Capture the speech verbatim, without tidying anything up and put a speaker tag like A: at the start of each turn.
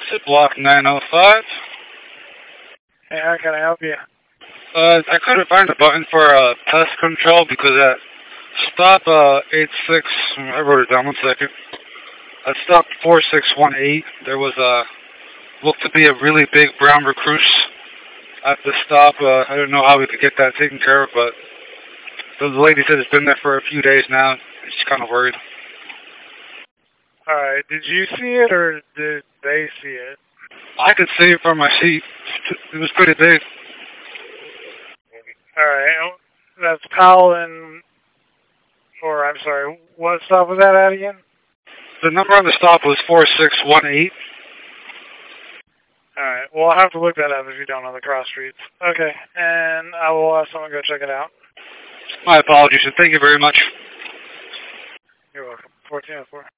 A: at block nine oh five.
B: Hey, how can I help you?
A: Uh, I couldn't find the button for uh, pest control because at stop uh, eight six, I wrote it down one second. At stop four six one eight, there was a, looked to be a really big brown recluse at the stop. Uh, I don't know how we could get that taken care of, but the lady said it's been there for a few days now. She's kind of worried.
B: Alright, did you see it or did they see it?
A: I could see it from my seat. It was pretty big.
B: Alright, that's Powell and, or I'm sorry, what stop was that at again?
A: The number on the stop was four six one eight.
B: Alright, well I'll have to look that up if you don't know the cross streets. Okay, and I will have someone go check it out.
A: My apologies, and thank you very much.
B: You're welcome. fourteen oh four.